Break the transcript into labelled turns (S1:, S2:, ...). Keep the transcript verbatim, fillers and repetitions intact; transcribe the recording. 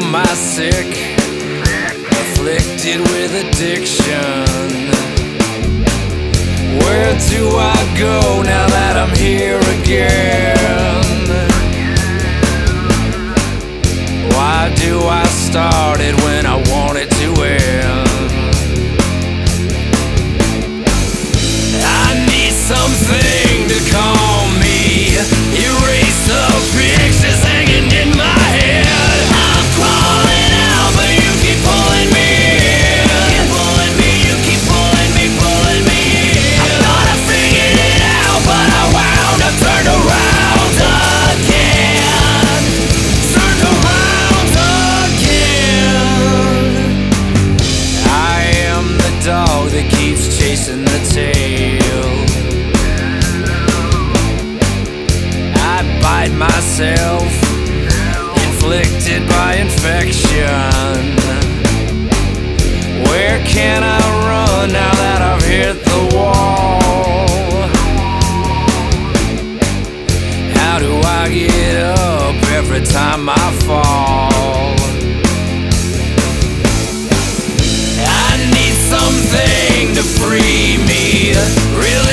S1: am I sick, afflicted with addiction? Where do I go now that I'm here again? Why do I start it when I want it to end? I need something to calm me, erase the pictures hanging in my head. I'm crawling out, but you keep pulling me in. You keep pulling me, you keep pulling me, pulling me in. I thought I figured it out, but I wound up turned around again. Turned around again. I am the dog that keeps chasing the tail. I bite myself, inflicted by infection. Where can I run now that I've hit the wall? How do I get up every time I fall? I need something to free me, really.